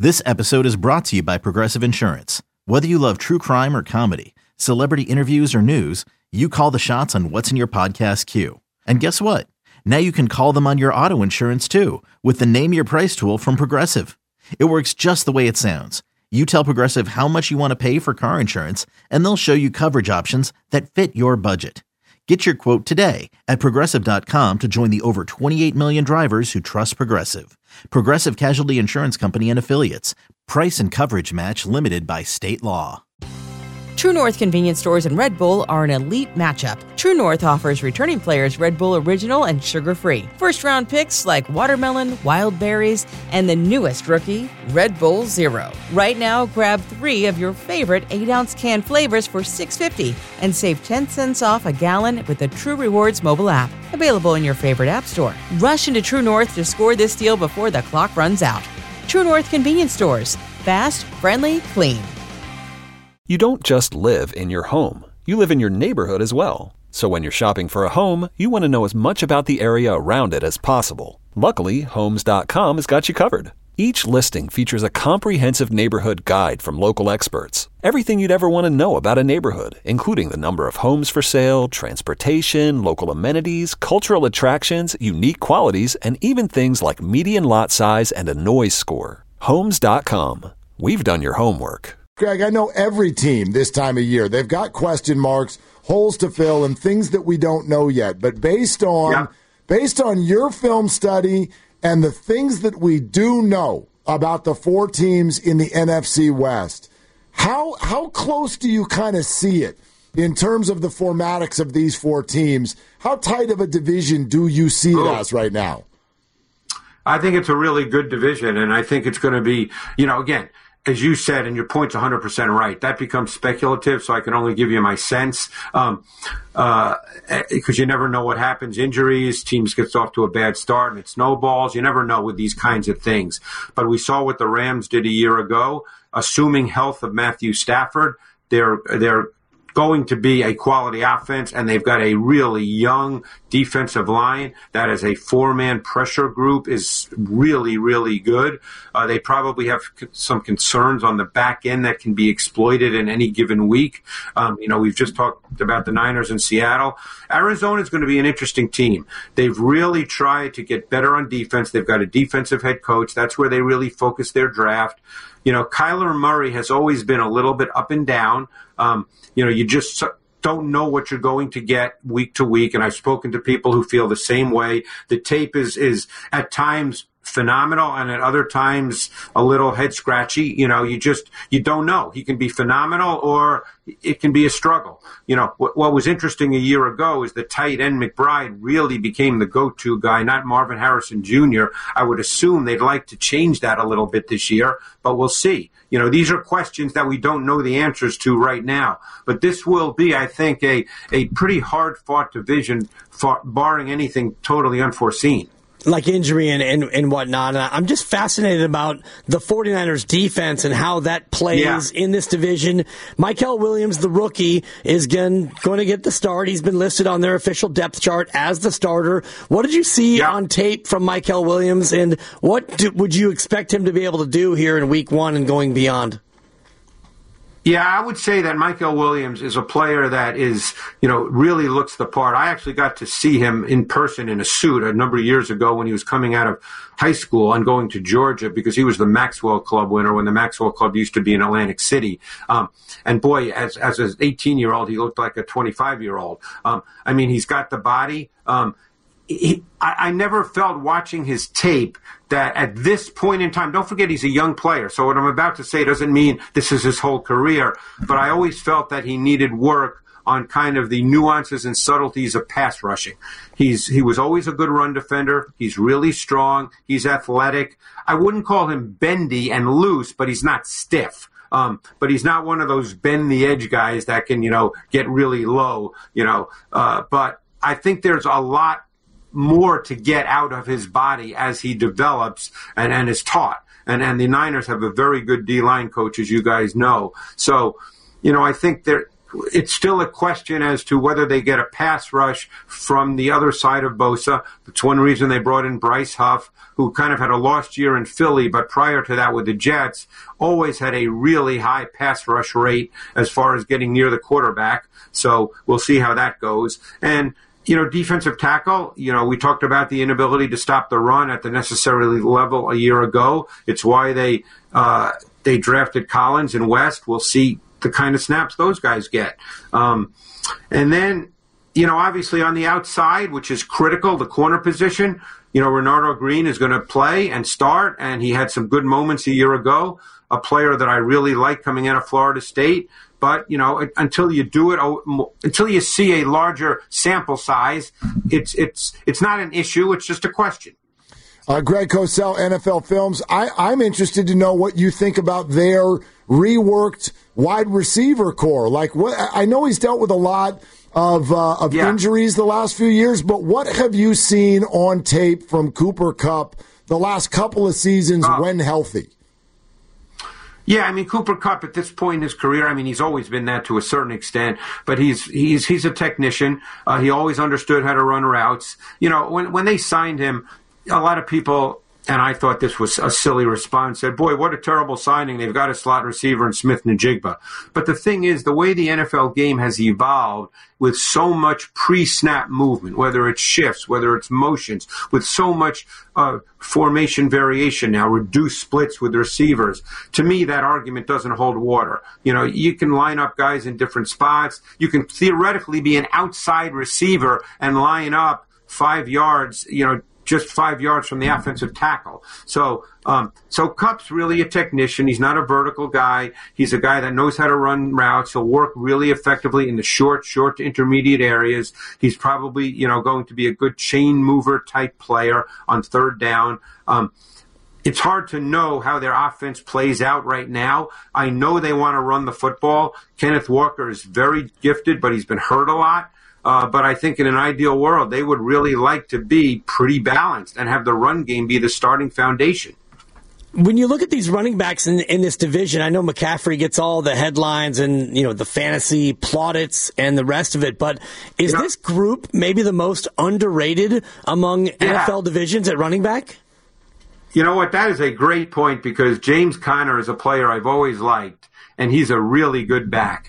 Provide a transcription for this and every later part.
This episode is brought to you by Progressive Insurance. Whether you love true crime or comedy, celebrity interviews or news, you call the shots on what's in your podcast queue. And guess what? Now you can call them on your auto insurance too with the Name Your Price tool from Progressive. It works just the way it sounds. You tell Progressive how much you want to pay for car insurance, and they'll show you coverage options that fit your budget. Get your quote today at Progressive.com to join the over 28 million drivers who trust Progressive. Progressive Casualty Insurance Company and Affiliates. Price and coverage match limited by state law. True North convenience stores and Red Bull are an elite matchup. True North offers returning players Red Bull Original and sugar-free. First-round picks like watermelon, wild berries, and the newest rookie, Red Bull Zero. Right now, grab 3 of your favorite 8-ounce can flavors for $6.50 and save 10 cents off a gallon with the True Rewards mobile app. Available in your favorite app store. Rush into True North to score this deal before the clock runs out. True North convenience stores. Fast, friendly, clean. You don't just live in your home. You live in your neighborhood as well. So when you're shopping for a home, you want to know as much about the area around it as possible. Luckily, Homes.com has got you covered. Each listing features a comprehensive neighborhood guide from local experts. Everything you'd ever want to know about a neighborhood, including the number of homes for sale, transportation, local amenities, cultural attractions, unique qualities, and even things like median lot size and a noise score. Homes.com. We've done your homework. Greg, I know every team this time of year, they've got question marks, holes to fill, and things that we don't know yet. But based on your film study and the things that we do know about the 4 teams in the NFC West, how close do you kind of see it in terms of the formatics of these 4 teams? How tight of a division do you see it as right now? I think it's a really good division, and I think it's going to be, again, as you said, and your point's 100% right, that becomes speculative, so I can only give you my sense. Because you never know what happens. Injuries, teams get off to a bad start, and it snowballs. You never know with these kinds of things. But we saw what the Rams did a year ago. Assuming health of Matthew Stafford, they're going to be a quality offense, and they've got a really young defensive line that as a 4-man pressure group is really, really good. They probably have some concerns on the back end that can be exploited in any given week. We've just talked about the Niners in Seattle. Arizona is going to be an interesting team. They've really tried to get better on defense. They've got a defensive head coach. That's where they really focus their draft. Kyler Murray has always been a little bit up and down. You just don't know what you're going to get week to week. And I've spoken to people who feel the same way. The tape is at times phenomenal and at other times a little head scratchy. You don't know. He can be phenomenal or it can be a struggle. What was interesting a year ago is the tight end McBride really became the go-to guy, not Marvin Harrison Jr. I would assume they'd like to change that a little bit this year, but we'll see. These are questions that we don't know the answers to right now. But this will be, I think, a pretty hard-fought division, barring anything totally unforeseen. Like injury and whatnot. And I'm just fascinated about the 49ers defense and how that plays in this division. Mykel Williams, the rookie, is going to get the start. He's been listed on their official depth chart as the starter. What did you see on tape from Mykel Williams, and what would you expect him to be able to do here in week 1 and going beyond? Yeah, I would say that Mykel Williams is a player that is, really looks the part. I actually got to see him in person in a suit a number of years ago when he was coming out of high school and going to Georgia because he was the Maxwell Club winner when the Maxwell Club used to be in Atlantic City. And boy, as an 18-year-old, he looked like a 25-year-old. He's got the body. I never felt watching his tape that at this point in time, don't forget he's a young player, so what I'm about to say doesn't mean this is his whole career, but I always felt that he needed work on kind of the nuances and subtleties of pass rushing. He was always a good run defender. He's really strong. He's athletic. I wouldn't call him bendy and loose, but he's not stiff. But he's not one of those bend the edge guys that can, get really low, but I think there's a lot more to get out of his body as he develops and is taught. And the Niners have a very good D-line coach, as you guys know. So, I think it's still a question as to whether they get a pass rush from the other side of Bosa. That's one reason they brought in Bryce Huff, who kind of had a lost year in Philly, but prior to that with the Jets, always had a really high pass rush rate as far as getting near the quarterback. So we'll see how that goes. And, defensive tackle, we talked about the inability to stop the run at the necessary level a year ago. It's why they drafted Collins and West. We'll see the kind of snaps those guys get. And then, obviously on the outside, which is critical, the corner position, Renardo Green is going to play and start, and he had some good moments a year ago, a player that I really like coming out of Florida State. But, until you do it, until you see a larger sample size, it's not an issue. It's just a question. Greg Cosell, NFL Films. I'm interested to know what you think about their reworked wide receiver core. Like, what I know he's dealt with a lot of injuries the last few years, but what have you seen on tape from Cooper Kupp the last couple of seasons when healthy? Yeah, Cooper Kupp at this point in his career, he's always been that to a certain extent, but he's a technician. He always understood how to run routes. When they signed him, a lot of people, and I thought this was a silly response, said, boy, what a terrible signing. They've got a slot receiver in Smith-Njigba. But the thing is, the way the NFL game has evolved with so much pre-snap movement, whether it's shifts, whether it's motions, with so much formation variation now, reduced splits with receivers, to me, that argument doesn't hold water. You can line up guys in different spots. You can theoretically be an outside receiver and line up 5 yards, just 5 yards from the offensive tackle. So Kupp's really a technician. He's not a vertical guy. He's a guy that knows how to run routes. He'll work really effectively in the short to intermediate areas. He's probably, going to be a good chain mover type player on third down. It's hard to know how their offense plays out right now. I know they want to run the football. Kenneth Walker is very gifted, but he's been hurt a lot. But I think in an ideal world, they would really like to be pretty balanced and have the run game be the starting foundation. When you look at these running backs in this division, I know McCaffrey gets all the headlines and, the fantasy plaudits and the rest of it, but is this group maybe the most underrated among NFL divisions at running back? You know what? That is a great point because James Conner is a player I've always liked, and he's a really good back.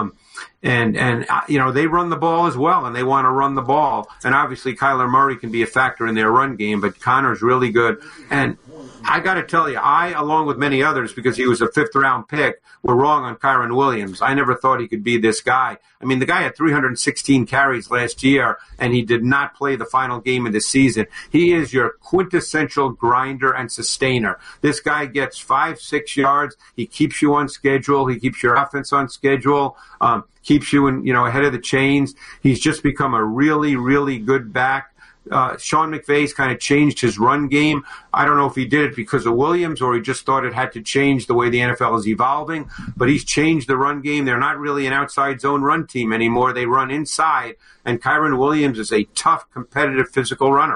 And they run the ball as well, and they want to run the ball. And obviously Kyler Murray can be a factor in their run game, but Connor's really good. And I got to tell you, along with many others, because he was a fifth-round pick, were wrong on Kyren Williams. I never thought he could be this guy. The guy had 316 carries last year, and he did not play the final game of the season. He is your quintessential grinder and sustainer. This guy gets 5-6 yards. He keeps you on schedule. He keeps your offense on schedule. Keeps you ahead of the chains. He's just become a really, really good back. Sean McVay's kind of changed his run game. I don't know if he did it because of Williams or he just thought it had to change the way the NFL is evolving, but he's changed the run game. They're not really an outside zone run team anymore. They run inside, and Kyren Williams is a tough, competitive, physical runner.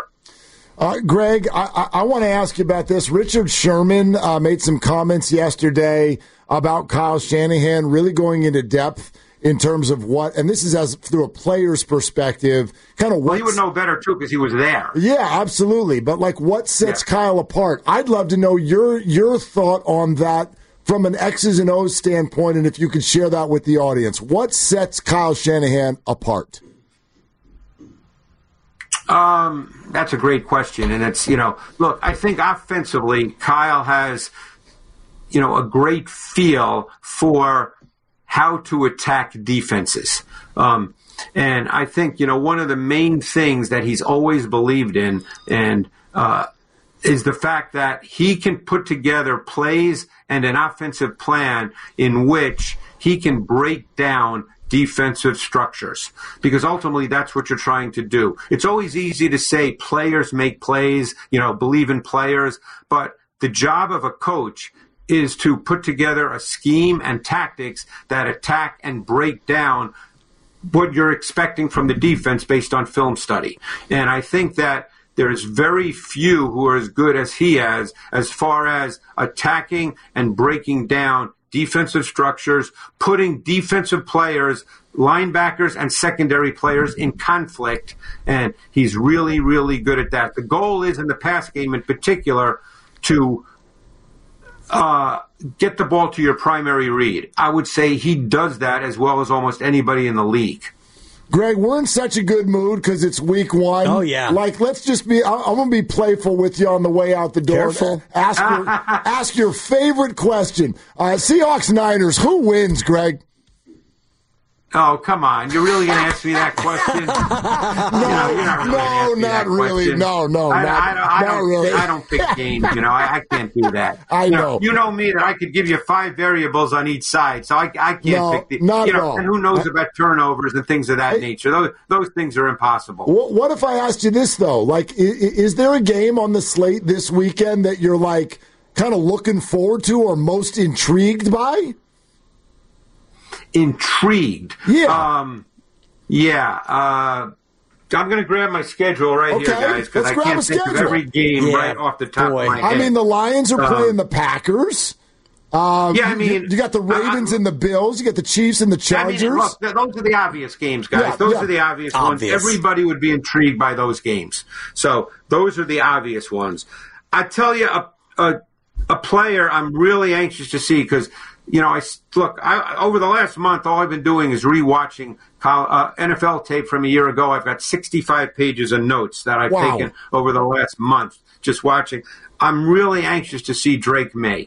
Greg, I want to ask you about this. Richard Sherman made some comments yesterday about Kyle Shanahan really going into depth in terms of what, and this is as through a player's perspective, kind of what. Well, he would know better, too, because he was there. Yeah, absolutely. But, what sets Kyle apart? I'd love to know your thought on that from an X's and O's standpoint, and if you could share that with the audience. What sets Kyle Shanahan apart? That's a great question. And it's, look, I think offensively, Kyle has, a great feel for how to attack defenses. And I think, one of the main things that he's always believed in is the fact that he can put together plays and an offensive plan in which he can break down defensive structures, because ultimately that's what you're trying to do. It's always easy to say players make plays, believe in players, but the job of a coach is to put together a scheme and tactics that attack and break down what you're expecting from the defense based on film study. And I think that there's very few who are as good as he is as far as attacking and breaking down defensive structures, putting defensive players, linebackers, and secondary players in conflict, and he's really, really good at that. The goal is, in the pass game in particular, to get the ball to your primary read. I would say he does that as well as almost anybody in the league. Greg, we're in such a good mood because it's week 1. Oh, yeah. Like, let's just be – I'm going to be playful with you on the way out the door. Careful. Ask your favorite question. Seahawks-Niners, who wins, Greg? Oh, come on. You're really going to ask me that question? Not really. No, not really. I don't pick games, I can't do that. I know. You know me that I could give you 5 variables on each side, so I can't pick not at all. And who knows about turnovers and things of that nature. Those things are impossible. What if I asked you this, though? Like, is there a game on the slate this weekend that you're, like, kind of looking forward to or most intrigued by? Intrigued. Yeah. I'm going to grab my schedule here, guys, because I can't think of every game right off the top of my head. I mean, the Lions are playing the Packers. You got the Ravens and the Bills. You got the Chiefs and the Chargers. Look, those are the obvious games, guys. Those are the obvious ones. Everybody would be intrigued by those games. So those are the obvious ones. I tell you, a player I'm really anxious to see because – over the last month, all I've been doing is rewatching NFL tape from a year ago. I've got 65 pages of notes that I've taken over the last month just watching. I'm really anxious to see Drake May.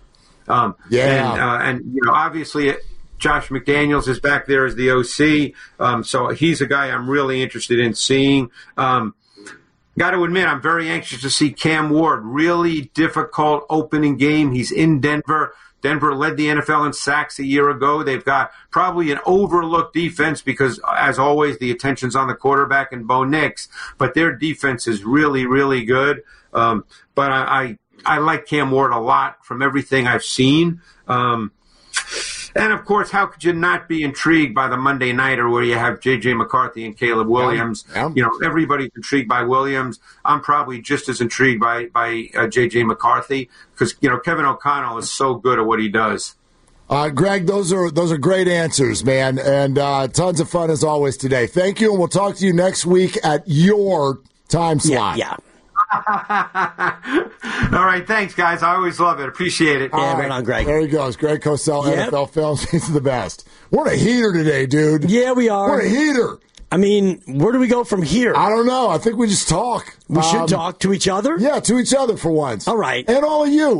Obviously Josh McDaniels is back there as the OC, so he's a guy I'm really interested in seeing. Got to admit, I'm very anxious to see Cam Ward. Really difficult opening game. He's in Denver. Denver led the NFL in sacks a year ago. They've got probably an overlooked defense because, as always, the attention's on the quarterback and Bo Nix. But their defense is really, really good. But I like Cam Ward a lot from everything I've seen. And, of course, how could you not be intrigued by the Monday Nighter where you have J.J. McCarthy and Caleb Williams? Yeah. Everybody's intrigued by Williams. I'm probably just as intrigued by J.J. McCarthy because, Kevin O'Connell is so good at what he does. Greg, those are great answers, man, and tons of fun as always today. Thank you, and we'll talk to you next week at your time slot. Yeah. All right, thanks, guys. I always love it. Appreciate it. Yeah, right on, Greg. There he goes. Greg Cosell, NFL Films. He's the best. We're in a heater today, dude. Yeah, we are. We're in a heater. I mean, where do we go from here? I don't know. I think we just talk. We should talk to each other? Yeah, to each other for once. All right. And all of you,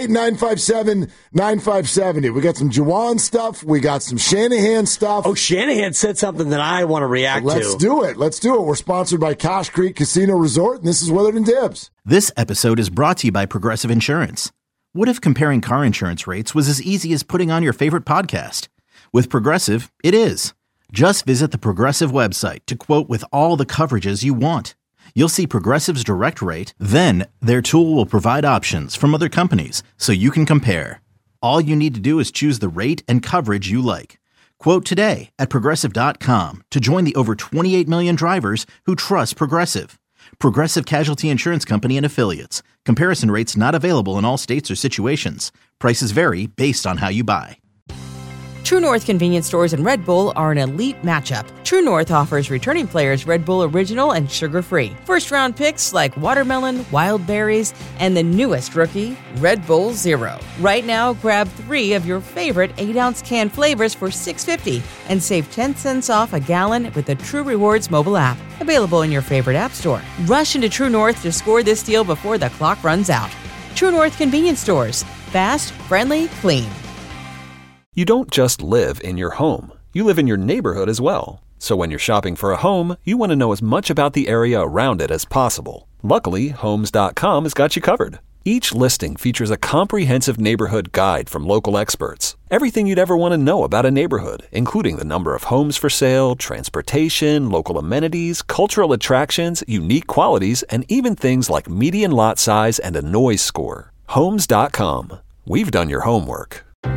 888-957-9570. We got some Juwan stuff. We got some Shanahan stuff. Oh, Shanahan said something that I want to react to. Let's do it. We're sponsored by Cache Creek Casino Resort, and this is Willard & Dibbs. This episode is brought to you by Progressive Insurance. What if comparing car insurance rates was as easy as putting on your favorite podcast? With Progressive, it is. Just visit the Progressive website to quote with all the coverages you want. You'll see Progressive's direct rate, then their tool will provide options from other companies so you can compare. All you need to do is choose the rate and coverage you like. Quote today at Progressive.com to join the over 28 million drivers who trust Progressive. Progressive Casualty Insurance Company and Affiliates. Comparison rates not available in all states or situations. Prices vary based on how you buy. True North convenience stores and Red Bull are an elite matchup. True North offers returning players Red Bull Original and sugar-free. First-round picks like watermelon, wild berries, and the newest rookie, Red Bull Zero. Right now, grab 3 of your favorite 8-ounce can flavors for $6.50 and save 10 cents off a gallon with the True Rewards mobile app. Available in your favorite app store. Rush into True North to score this deal before the clock runs out. True North convenience stores. Fast, friendly, clean. You don't just live in your home. You live in your neighborhood as well. So when you're shopping for a home, you want to know as much about the area around it as possible. Luckily, Homes.com has got you covered. Each listing features a comprehensive neighborhood guide from local experts. Everything you'd ever want to know about a neighborhood, including the number of homes for sale, transportation, local amenities, cultural attractions, unique qualities, and even things like median lot size and a noise score. Homes.com. We've done your homework.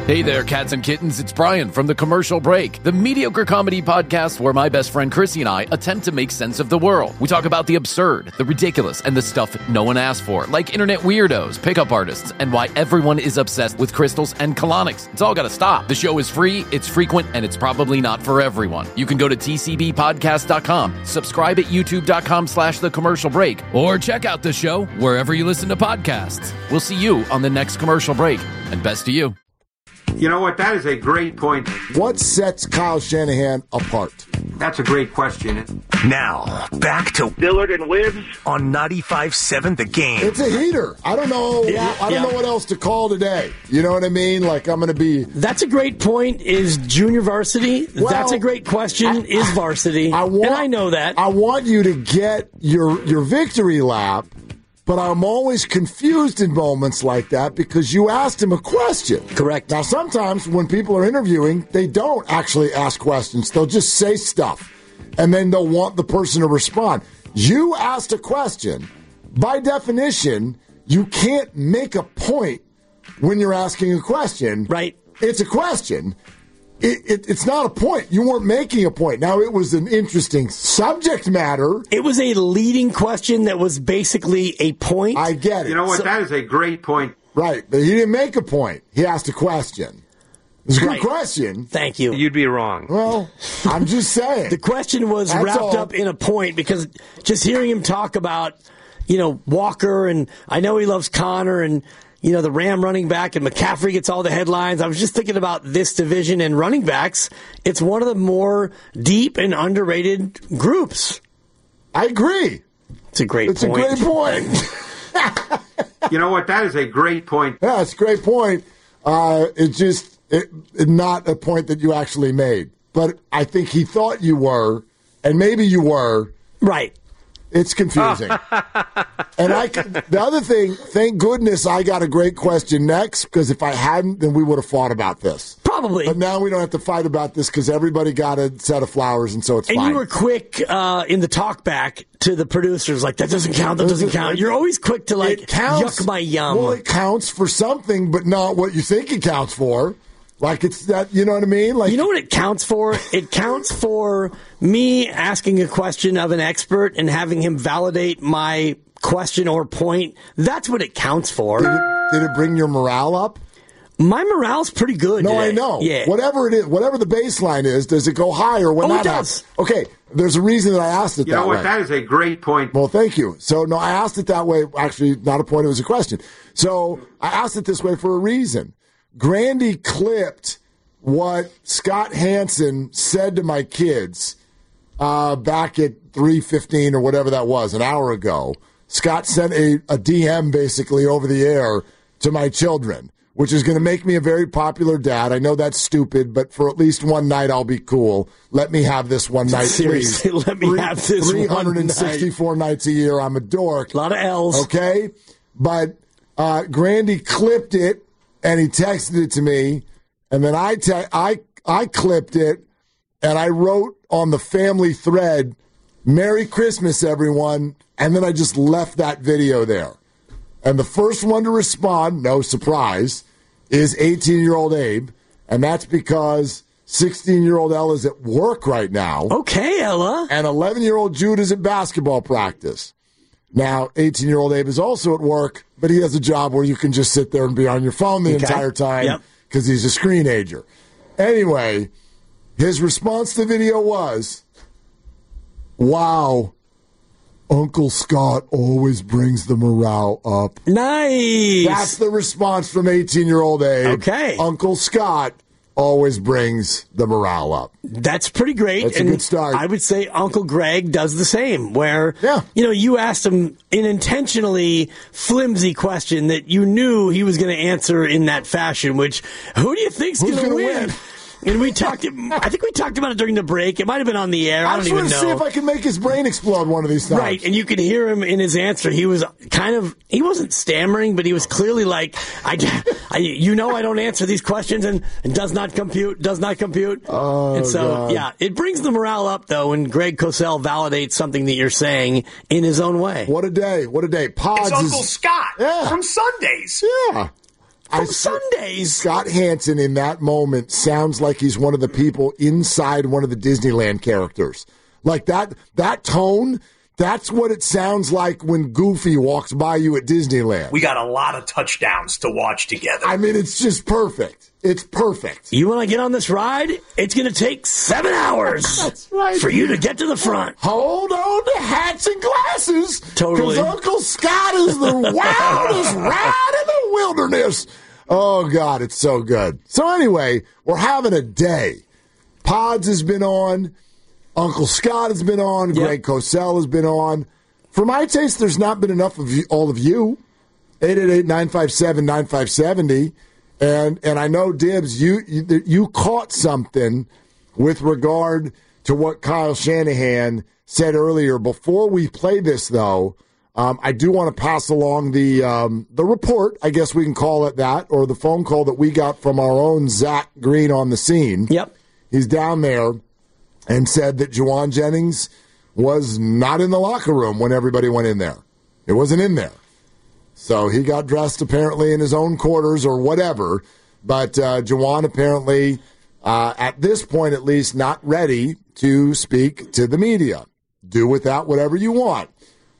Hey there, cats and kittens. It's Brian from The Commercial Break, the mediocre comedy podcast where my best friend Chrissy and I attempt to make sense of the world. We talk about the absurd, the ridiculous, and the stuff no one asked for, like internet weirdos, pickup artists, and why everyone is obsessed with crystals and colonics. It's all gotta stop. The show is free, it's frequent, and it's probably not for everyone. You can go to tcbpodcast.com, subscribe at youtube.com/The Commercial Break, or check out the show wherever you listen to podcasts. We'll see you on the next Commercial Break, and best to you. You know what? That is a great point. What sets Kyle Shanahan apart? That's a great question. Now, back to Dillard and Wibbs on 95.7 The Game. It's a heater. I don't know. I don't know what else to call today. You know what I mean? Like, I'm going to be. That's a great point. Is junior varsity? Well, that's a great question. Is varsity? And I know that. I want you to get your victory lap. But I'm always confused in moments like that because you asked him a question. Correct. Now, sometimes when people are interviewing, they don't actually ask questions. They'll just say stuff, and then they'll want the person to respond. You asked a question. By definition, you can't make a point when you're asking a question. Right. It's a question. It's not a point. You weren't making a point. Now, it was an interesting subject matter. It was a leading question that was basically a point. I get it. You know what? That is a great point. Right, but he didn't make a point. He asked a question. It was a good question. Thank you. You'd be wrong. Well, I'm just saying. The question was wrapped up in a point because just hearing him talk about, Walker, and I know he loves Connor, and the Ram running back, and McCaffrey gets all the headlines. I was just thinking about this division and running backs. It's one of the more deep and underrated groups. I agree. It's a great point. It's a great point. You know what? That is a great point. Yeah, it's a great point. It's just not a point that you actually made. But I think he thought you were, and maybe you were. Right. It's confusing. And the other thing, thank goodness I got a great question next, because if I hadn't, then we would have fought about this. Probably. But now we don't have to fight about this because everybody got a set of flowers, and so it's fine. And you were quick in the talk back to the producers, like, that doesn't count, that doesn't count. You're always quick to, yuck my yum. Well, it counts for something, but not what you think it counts for. Like, it's that, you know what I mean? Like, you know what it counts for? It counts for me asking a question of an expert and having him validate my question or point. That's what it counts for. Did it bring your morale up? My morale's pretty good. No, today. I know. Yeah. Whatever it is, whatever the baseline is, does it go higher when that happens? Okay, there's a reason that I asked it that way. You know what? That is a great point. Well, thank you. So, no, I asked it that way. Actually, not a point, it was a question. So, I asked it this way for a reason. Grandy clipped what Scott Hansen said to my kids back at 3:15 or whatever that was, an hour ago. Scott sent a DM basically over the air to my children, which is going to make me a very popular dad. I know that's stupid, but for at least one night I'll be cool. Let me have this one night, Seriously, please. let me have this 364 nights a year. I'm a dork. A lot of L's. Okay? But Grandy clipped it, and he texted it to me, and then I clipped it, and I wrote on the family thread, "Merry Christmas, everyone," and then I just left that video there. And the first one to respond, no surprise, is 18-year-old Abe, and that's because 16-year-old Ella's at work right now. Okay, Ella. And 11-year-old Jude is at basketball practice. Now, 18-year-old Abe is also at work, but he has a job where you can just sit there and be on your phone the entire time because he's a screenager. Anyway, his response to the video was, "Wow, Uncle Scott always brings the morale up." Nice. That's the response from 18-year-old Abe. Okay. Uncle Scott always brings the morale up. That's pretty great. That's a good start. I would say Uncle Greg does the same, where, you asked him an intentionally flimsy question that you knew he was going to answer in that fashion, which, who do you think's going to win? And I think we talked about it during the break. It might have been on the air. I don't even know. I just want to see if I can make his brain explode one of these times. Right, and you could hear him in his answer. He was he wasn't stammering, but he was clearly like, I don't answer these questions, and does not compute. Oh, and so, God. yeah, it brings the morale up, though, when Greg Cosell validates something that you're saying in his own way. What a day. What a day. Pods it's Uncle Scott from Sundays. Yeah. Sundays. Scott Hansen in that moment sounds like he's one of the people inside one of the Disneyland characters. Like that tone, that's what it sounds like when Goofy walks by you at Disneyland. We got a lot of touchdowns to watch together. I mean, it's just perfect. It's perfect. You want to get on this ride? It's going to take 7 hours That's right. for you to get to the front. Hold on to hats and glasses. Totally. Because Uncle Scott is the wildest ride in the wilderness. Oh, God, it's so good. So anyway, we're having a day. Pods has been on. Uncle Scott has been on. Yep. Greg Cosell has been on. For my taste, there's not been enough of all of you. 888-957-9570. And I know, Dibbs, you caught something with regard to what Kyle Shanahan said earlier. Before we play this, though, I do want to pass along the report, I guess we can call it that, or the phone call that we got from our own Zach Green on the scene. Yep. He's down there and said that Jauan Jennings was not in the locker room when everybody went in there. It wasn't in there. So he got dressed apparently in his own quarters or whatever. But Jauan apparently, at this point at least, not ready to speak to the media. Do with that whatever you want.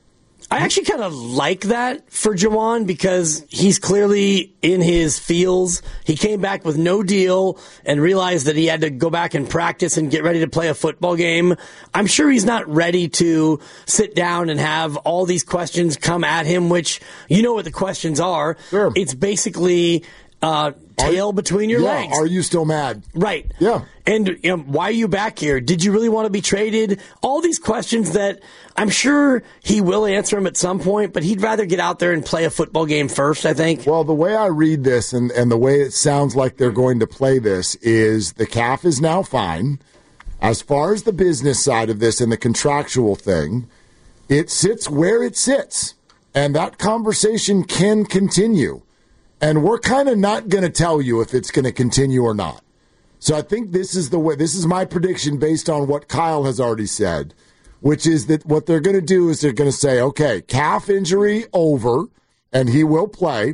I actually kind of like that for Jauan because he's clearly in his feels. He came back with no deal and realized that he had to go back and practice and get ready to play a football game. I'm sure he's not ready to sit down and have all these questions come at him, which you know what the questions are. Sure. It's basically tail between your legs. Are you still mad? Right. Yeah. And why are you back here? Did you really want to be traded? All these questions that I'm sure he will answer them at some point, but he'd rather get out there and play a football game first, I think. Well, the way I read this and the way it sounds like they're going to play this is the calf is now fine. As far as the business side of this and the contractual thing, it sits where it sits. And that conversation can continue. And we're kind of not going to tell you if it's going to continue or not. So I think this is the way. This is my prediction based on what Kyle has already said, which is that what they're going to do is they're going to say, okay, calf injury over, and he will play.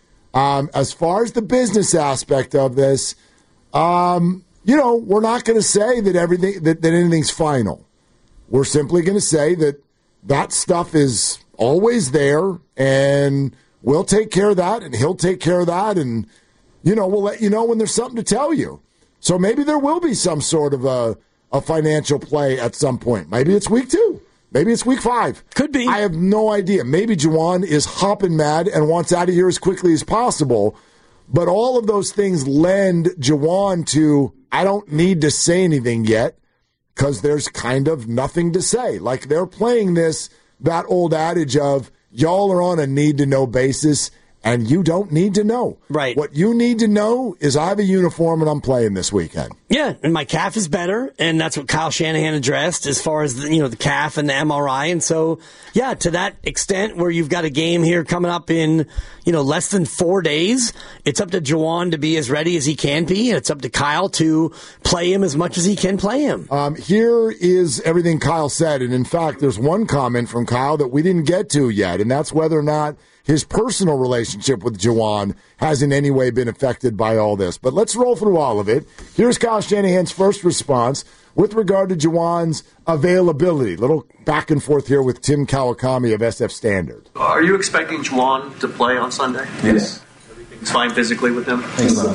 As far as the business aspect of this, we're not going to say that everything that anything's final. We're simply going to say that stuff is always there, and we'll take care of that, and he'll take care of that, and we'll let you know when there's something to tell you. So maybe there will be some sort of a financial play at some point. Maybe it's week 2. Maybe it's week 5. Could be. I have no idea. Maybe Jauan is hopping mad and wants out of here as quickly as possible. But all of those things lend Jauan to, I don't need to say anything yet because there's kind of nothing to say. Like they're playing that old adage of, y'all are on a need-to-know basis, and you don't need to know. Right. What you need to know is I have a uniform and I'm playing this weekend. Yeah, and my calf is better, and that's what Kyle Shanahan addressed as far as the calf and the MRI. And so, yeah, to that extent where you've got a game here coming up in less than 4 days, it's up to Jauan to be as ready as he can be, and it's up to Kyle to play him as much as he can play him. Here is everything Kyle said, and in fact, there's one comment from Kyle that we didn't get to yet, and that's whether or not his personal relationship with Jauan has in any way been affected by all this. But let's roll through all of it. Here's Kyle Shanahan's first response with regard to Jauan's availability. Little back and forth here with Tim Kawakami of SF Standard. Are you expecting Jauan to play on Sunday? Yes. Everything's fine physically with him?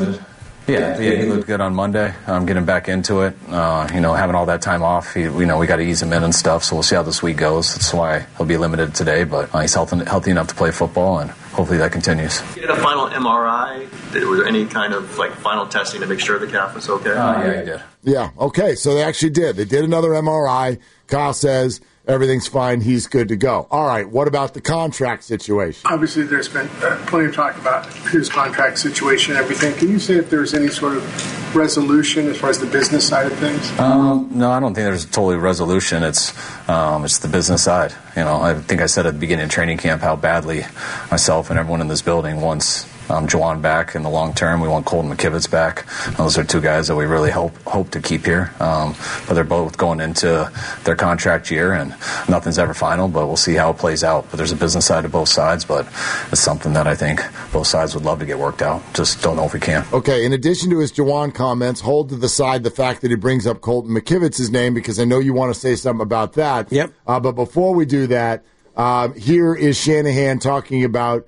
Yeah, he looked good on Monday. Getting back into it, having all that time off. We got to ease him in and stuff. So we'll see how this week goes. That's why he'll be limited today, but he's healthy enough to play football, and hopefully that continues. You did a final MRI. Was there any kind of final testing to make sure the calf was okay? Yeah, he did. Yeah. Okay. So they actually did. They did another MRI. Kyle says everything's fine. He's good to go. All right. What about the contract situation? Obviously, there's been plenty of talk about his contract situation and everything. Can you say if there's any sort of resolution as far as the business side of things? No, I don't think there's totally resolution. It's the business side. I think I said at the beginning of training camp how badly myself and everyone in this building wants Juwan back in the long term. We want Colton McKivitz back. Those are two guys that we really hope to keep here. But they're both going into their contract year, and nothing's ever final, but we'll see how it plays out. But there's a business side to both sides, but it's something that I think both sides would love to get worked out. Just don't know if we can. Okay, in addition to his Juwan comments, hold to the side the fact that he brings up Colton McKivitz's name, because I know you want to say something about that. Yep. But before we do that, here is Shanahan talking about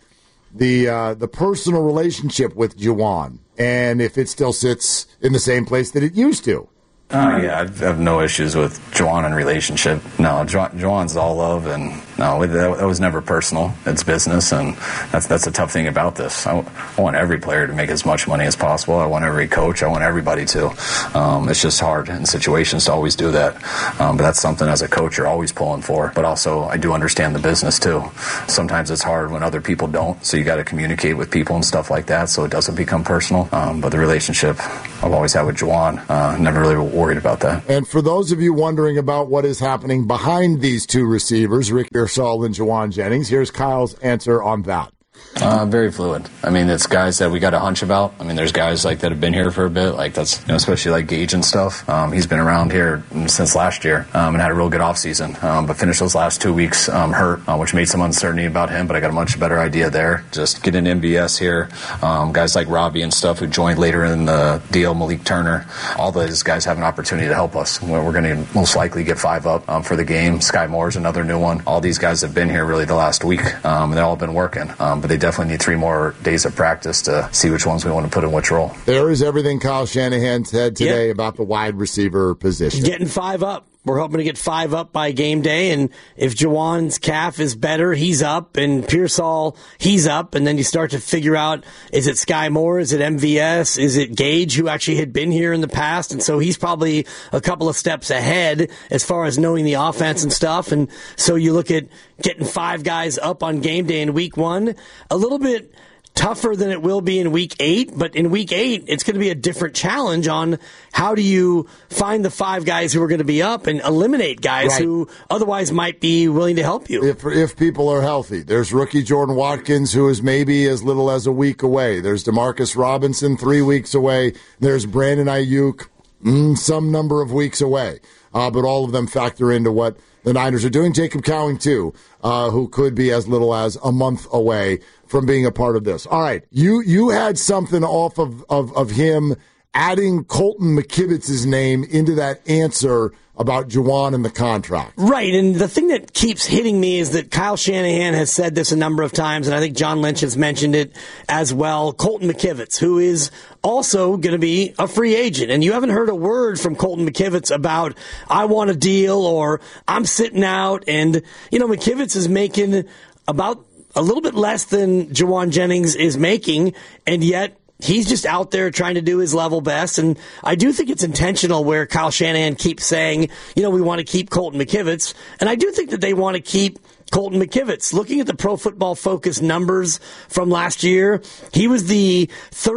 the personal relationship with Juwan and if it still sits in the same place that it used to. Yeah, I have no issues with Juwan and relationship. No, Juwan's all love, and no, that was never personal. It's business, and that's a tough thing about this. I want every player to make as much money as possible. I want every coach. I want everybody to. It's just hard in situations to always do that. But that's something as a coach you're always pulling for. But also, I do understand the business too. Sometimes it's hard when other people don't, so you got to communicate with people and stuff like that, so it doesn't become personal. But the relationship I've always had with Juwan, never really worried about that. And for those of you wondering about what is happening behind these two receivers, Rick Pearsall and Juwan Jennings, here's Kyle's answer on that. Very fluid. I mean, it's guys that we got a hunch about. I mean, there's guys like that have been here for a bit, like that's, especially like Gage and stuff. He's been around here since last year and had a real good offseason, but finished those last 2 weeks hurt, which made some uncertainty about him, but I got a much better idea there. Just get an MVS here. Guys like Robbie and stuff who joined later in the deal, Malik Turner, all those guys have an opportunity to help us. We're going to most likely get 5 up for the game. Sky Moore's another new one. All these guys have been here really the last week, and they've all been working, but they definitely need 3 more days of practice to see which ones we want to put in which role. There is everything Kyle Shanahan said today about the wide receiver position. Getting 5 up. We're hoping to get 5 up by game day, and if Juwan's calf is better, he's up, and Pearsall, he's up, and then you start to figure out, is it Sky Moore, is it MVS, is it Gage, who actually had been here in the past, and so he's probably a couple of steps ahead as far as knowing the offense and stuff, and so you look at getting 5 guys up on game day in week 1, a little bit tougher than it will be in week 8, but in week 8, it's going to be a different challenge on how do you find the 5 guys who are going to be up and eliminate guys who otherwise might be willing to help you. If people are healthy. There's rookie Jordan Watkins, who is maybe as little as a week away. There's Demarcus Robinson, 3 weeks away. There's Brandon Ayuk, some number of weeks away. But all of them factor into what the Niners are doing. Jacob Cowing, too, who could be as little as a month away from being a part of this. All right, you had something off of him adding Colton McKivitz's name into that answer about Juwan and the contract. Right, and the thing that keeps hitting me is that Kyle Shanahan has said this a number of times, and I think John Lynch has mentioned it as well. Colton McKivitz, who is also going to be a free agent, and you haven't heard a word from Colton McKivitz about, I want a deal, or I'm sitting out, and, McKivitz is making about a little bit less than Juwan Jennings is making, and yet he's just out there trying to do his level best. And I do think it's intentional where Kyle Shanahan keeps saying, we want to keep Colton McKivitz. And I do think that they want to keep Colton McKivitz. Looking at the Pro Football Focus numbers from last year, he was the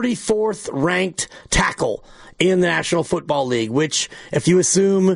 34th ranked tackle in the National Football League, which, if you assume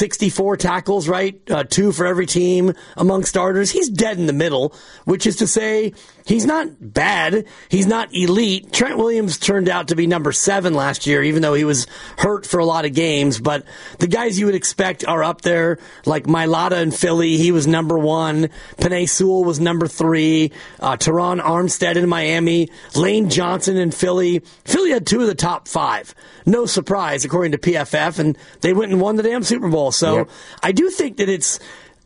64 tackles, right, 2 for every team among starters, he's dead in the middle, which is to say he's not bad. He's not elite. Trent Williams turned out to be number 7 last year, even though he was hurt for a lot of games. But the guys you would expect are up there, like Mailata in Philly. He was number 1. Penei Sewell was number 3. Teron Armstead in Miami. Lane Johnson in Philly. Philly had 2 of the top 5. No surprise, according to PFF, and they went and won the damn Super Bowl. So I do think that it's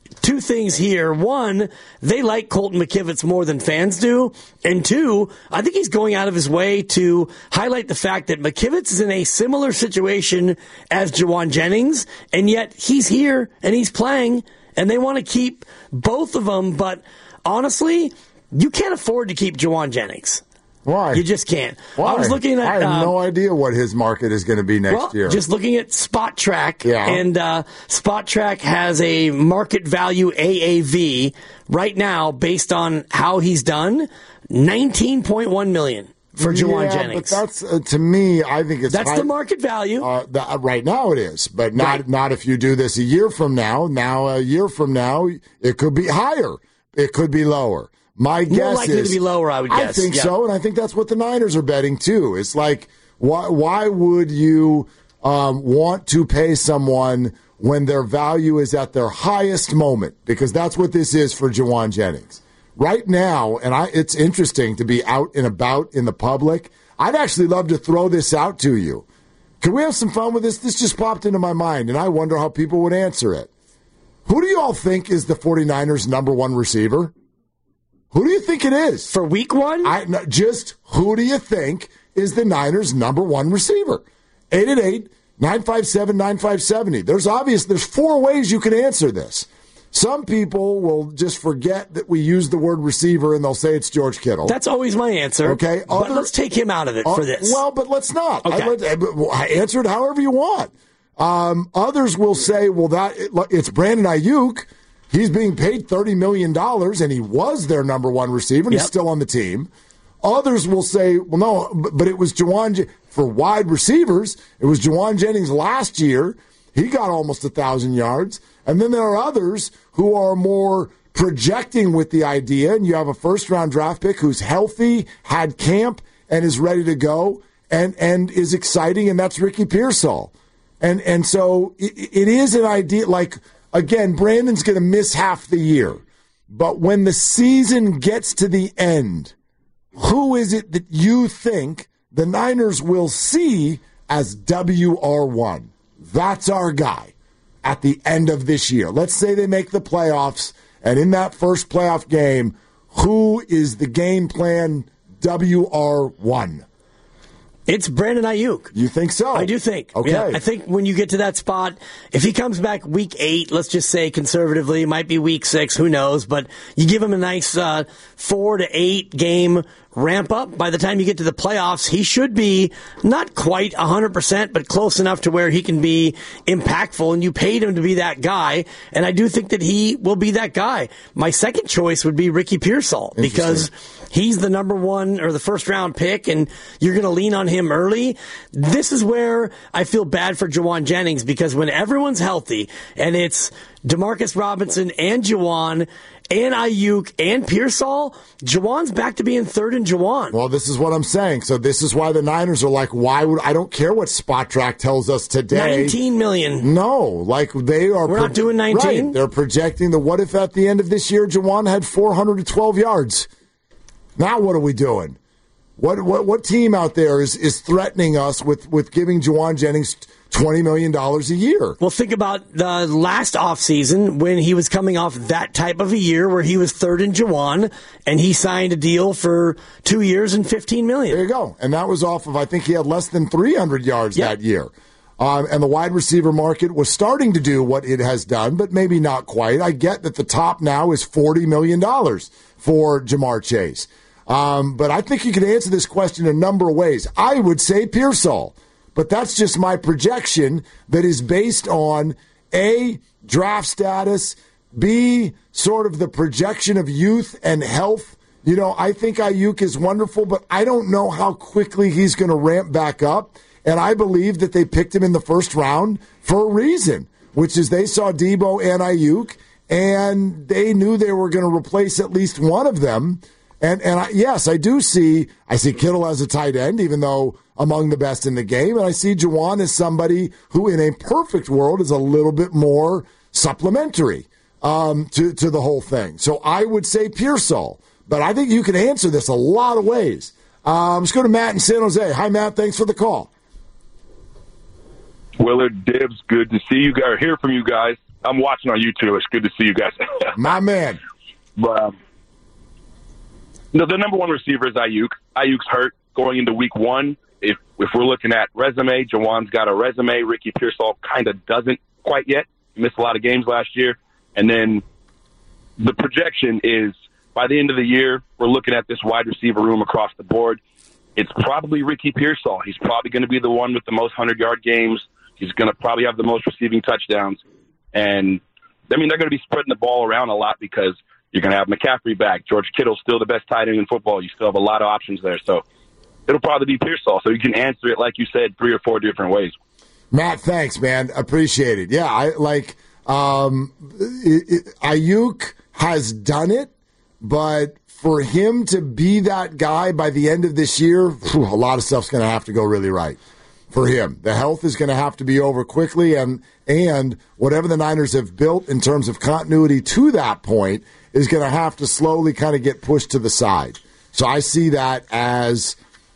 2 things here. 1, they like Colton McKivitz more than fans do. And 2, I think he's going out of his way to highlight the fact that McKivitz is in a similar situation as Juwan Jennings, and yet he's here and he's playing, and they want to keep both of them. But honestly, you can't afford to keep Juwan Jennings. Why? You just can't. Why? I was looking at. I have no idea what his market is going to be next year. Just looking at Spot Track, and Spot Track has a market value AAV right now based on how he's done, $19.1 million for Juwan Jennings. But that's to me, I think that's the market value. Right now it is, but not if you do this a year from now. Now a year from now, it could be higher. It could be lower. My guess more likely is to be lower, I would guess. I think so, and I think that's what the Niners are betting too. It's like, why would you want to pay someone when their value is at their highest moment? Because that's what this is for Jauan Jennings. Right now, and it's interesting to be out and about in the public. I'd actually love to throw this out to you. Can we have some fun with this? This just popped into my mind, and I wonder how people would answer it. Who do you all think is the 49ers' number one receiver? Who do you think it is? For week one? Just who do you think is the Niners' number one receiver? 888-957-9570. There's 4 ways you can answer this. Some people will just forget that we use the word receiver and they'll say it's George Kittle. That's always my answer. Okay. But let's take him out of it for this. Well, but let's not. Okay. Answer it however you want. Others will say, well, it's Brandon Ayuk. He's being paid $30 million, and he was their number one receiver, and he's still on the team. Others will say, well, no, but it was for wide receivers, it was Jauan Jennings last year. He got almost 1,000 yards. And then there are others who are more projecting with the idea, and you have a first-round draft pick who's healthy, had camp, and is ready to go, and is exciting, and that's Ricky Pearsall. And so it is an idea, like, again, Brandon's going to miss half the year. But when the season gets to the end, who is it that you think the Niners will see as WR1? That's our guy at the end of this year. Let's say they make the playoffs, and in that first playoff game, who is the game plan WR1? It's Brandon Ayuk. You think so? I do think. Okay. Yeah, I think when you get to that spot, if he comes back week 8, let's just say conservatively, it might be week 6, who knows, but you give him a nice 4 to 8 game ramp up. By the time you get to the playoffs, he should be not quite 100%, but close enough to where he can be impactful, and you paid him to be that guy, and I do think that he will be that guy. My second choice would be Ricky Pearsall, because he's the number one or the first round pick, and you're going to lean on him early. This is where I feel bad for Jauan Jennings, because when everyone's healthy and it's Demarcus Robinson and Jauan and Ayuk and Pearsall, Jauan's back to being third and Jauan. Well, this is what I'm saying. So this is why the Niners are like, I don't care what Spot Track tells us today. $19 million. No, like they are. We're not doing 19? Right. They're projecting what if at the end of this year Jauan had 412 yards? Now what are we doing? What team out there is threatening us with giving Jauan Jennings $20 million a year? Well, think about the last offseason when he was coming off that type of a year where he was third in Jauan, and he signed a deal for 2 years and $15 million. There you go. And that was off of, I think he had less than 300 yards that year. And the wide receiver market was starting to do what it has done, but maybe not quite. I get that the top now is $40 million for Ja'Marr Chase. But I think you can answer this question a number of ways. I would say Pearsall, but that's just my projection that is based on A, draft status, B, sort of the projection of youth and health. You know, I think Ayuk is wonderful, but I don't know how quickly he's going to ramp back up. And I believe that they picked him in the first round for a reason, which is they saw Debo and Ayuk, and they knew they were going to replace at least one of them. And yes, I see Kittle as a tight end, even though among the best in the game. And I see Jauan as somebody who, in a perfect world, is a little bit more supplementary to the whole thing. So I would say Pearsall. But I think you can answer this a lot of ways. Let's go to Matt in San Jose. Hi, Matt. Thanks for the call. Willard, Dibs, good to see you guys, or hear from you guys. I'm watching on YouTube. It's good to see you guys. My man. But the number one receiver is Ayuk. Ayuk's hurt going into week 1. If we're looking at resume, Jauan's got a resume. Ricky Pearsall kind of doesn't quite yet. He missed a lot of games last year. And then the projection is by the end of the year, we're looking at this wide receiver room across the board. It's probably Ricky Pearsall. He's probably going to be the one with the most 100-yard games. He's going to probably have the most receiving touchdowns. And, I mean, they're going to be spreading the ball around a lot because you're going to have McCaffrey back. George Kittle's still the best tight end in football. You still have a lot of options there. So it'll probably be Pearsall. So you can answer it, like you said, 3 or 4 different ways. Matt, thanks, man. Appreciate it. Yeah, Ayuk has done it, but for him to be that guy by the end of this year, a lot of stuff's going to have to go really right for him. The health is going to have to be over quickly, and whatever the Niners have built in terms of continuity to that point is going to have to slowly kind of get pushed to the side. So I see that as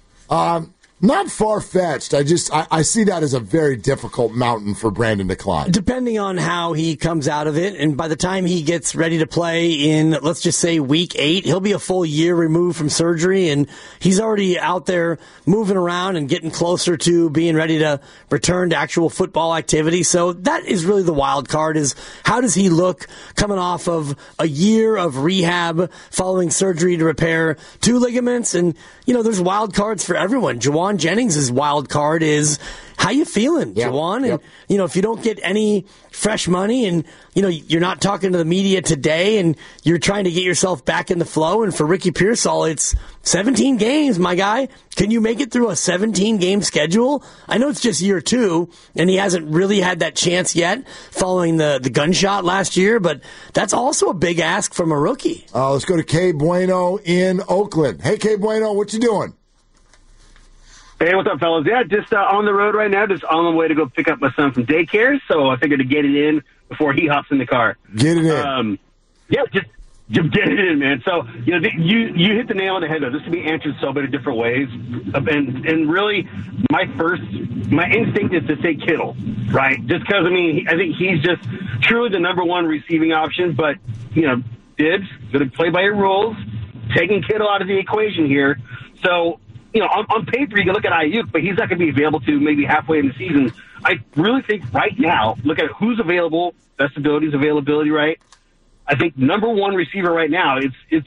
not far-fetched. I see that as a very difficult mountain for Brandon to climb. Depending on how he comes out of it, and by the time he gets ready to play in, let's just say, week 8, he'll be a full year removed from surgery, and he's already out there moving around and getting closer to being ready to return to actual football activity. So that is really the wild card, is how does he look coming off of a year of rehab following surgery to repair 2 ligaments? And, there's wild cards for everyone. Jauan Jennings' wild card is, how you feeling, Jauan? And, if you don't get any fresh money and, you're not talking to the media today and you're trying to get yourself back in the flow. And for Ricky Pearsall, it's 17 games, my guy. Can you make it through a 17-game schedule? I know it's just year 2, and he hasn't really had that chance yet following the gunshot last year, but that's also a big ask from a rookie. Let's go to Kay Bueno in Oakland. Hey, Kay Bueno, what you doing? Hey, what's up, fellas? Yeah, just on the road right now, just on the way to go pick up my son from daycare, so I figured to get it in before he hops in the car. Get it in. Just get it in, man. So, you hit the nail on the head, though. This can be answered so many different ways. And really, my instinct is to say Kittle, right? Just because, I think he's just truly the number one receiving option. But, Dibs, going to play by your rules, taking Kittle out of the equation here. So, on paper, you can look at Ayuk, but he's not going to be available to maybe halfway in the season. I really think right now, look at who's available, best abilities, availability, right? I think number one receiver right now, it's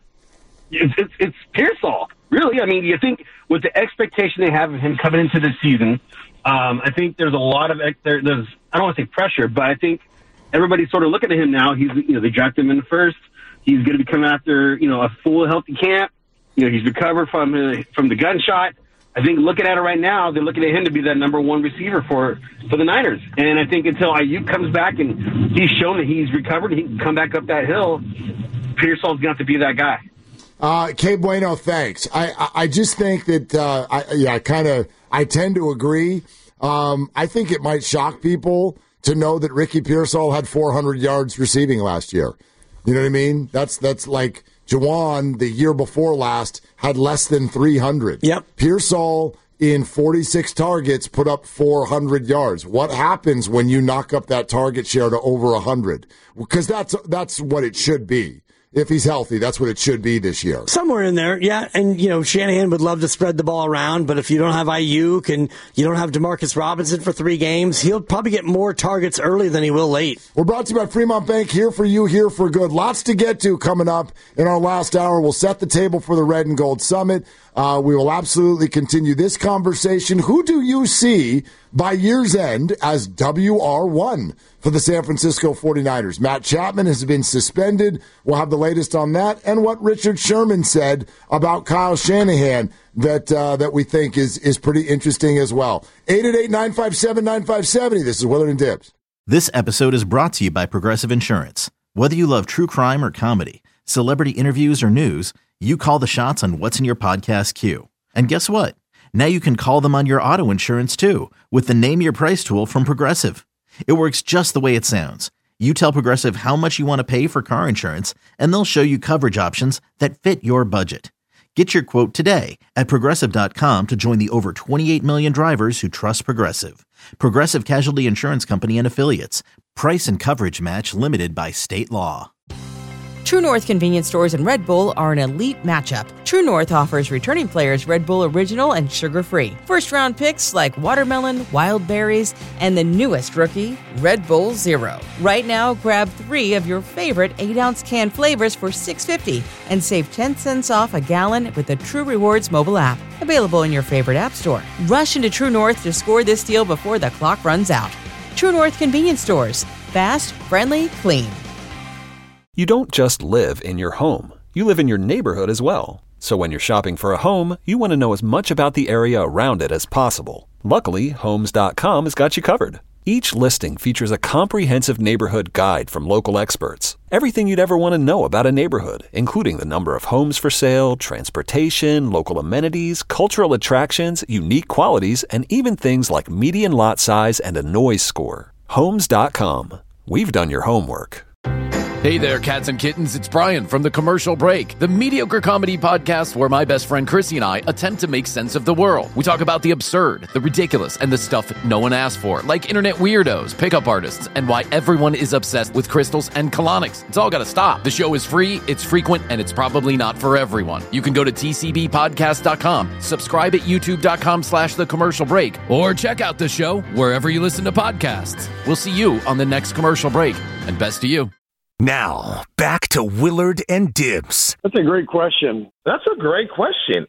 Pearsall. Really, you think with the expectation they have of him coming into this season, I think there's a lot of there's I don't want to say pressure, but I think everybody's sort of looking at him now. He's they drafted him in the first. He's going to be coming after a full healthy camp. He's recovered from the gunshot. I think looking at it right now, they're looking at him to be that number one receiver for the Niners. And I think until Ayuk comes back and he's shown that he's recovered, he can come back up that hill, Pearsall's going to have to be that guy. Kay Bueno, thanks. I just think that I tend to agree. I think it might shock people to know that Ricky Pearsall had 400 yards receiving last year. You know what I mean? That's like Jauan, the year before last, had less than 300. Yep. Pearsall, in 46 targets, put up 400 yards. What happens when you knock up that target share to over 100? Because that's what it should be. If he's healthy, that's what it should be this year. Somewhere in there, yeah. And, Shanahan would love to spread the ball around, but if you don't have Ayuk and you don't have Demarcus Robinson for 3 games, he'll probably get more targets early than he will late. We're brought to you by Fremont Bank, here for you, here for good. Lots to get to coming up in our last hour. We'll set the table for the Red and Gold Summit. We will absolutely continue this conversation. Who do you see by year's end as WR1 for the San Francisco 49ers? Matt Chapman has been suspended. We'll have the latest on that and what Richard Sherman said about Kyle Shanahan that we think is pretty interesting as well. 888-957-9570. This is Willard and Dibs. This episode is brought to you by Progressive Insurance. Whether you love true crime or comedy, celebrity interviews or news, you call the shots on what's in your podcast queue. And guess what? Now you can call them on your auto insurance too with the Name Your Price tool from Progressive. It works just the way it sounds. You tell Progressive how much you want to pay for car insurance, and they'll show you coverage options that fit your budget. Get your quote today at Progressive.com to join the over 28 million drivers who trust Progressive. Progressive Casualty Insurance Company and Affiliates. Price and coverage match limited by state law. True North convenience stores and Red Bull are an elite matchup. True North offers returning players Red Bull Original and sugar-free. First-round picks like watermelon, wild berries, and the newest rookie, Red Bull Zero. Right now, grab 3 of your favorite 8-ounce can flavors for $6.50 and save 10 cents off a gallon with the True Rewards mobile app. Available in your favorite app store. Rush into True North to score this deal before the clock runs out. True North convenience stores. Fast, friendly, clean. You don't just live in your home. You live in your neighborhood as well. So when you're shopping for a home, you want to know as much about the area around it as possible. Luckily, Homes.com has got you covered. Each listing features a comprehensive neighborhood guide from local experts. Everything you'd ever want to know about a neighborhood, including the number of homes for sale, transportation, local amenities, cultural attractions, unique qualities, and even things like median lot size and a noise score. Homes.com. We've done your homework. Hey there, cats and kittens. It's Brian from The Commercial Break, the mediocre comedy podcast where my best friend Chrissy and I attempt to make sense of the world. We talk about the absurd, the ridiculous, and the stuff no one asked for, like internet weirdos, pickup artists, and why everyone is obsessed with crystals and colonics. It's all got to stop. The show is free, it's frequent, and it's probably not for everyone. You can go to tcbpodcast.com, subscribe at youtube.com/The Commercial Break, or check out the show wherever you listen to podcasts. We'll see you on the next Commercial Break, and best to you. Now, back to Willard and Dibs. That's a great question. That's a great question.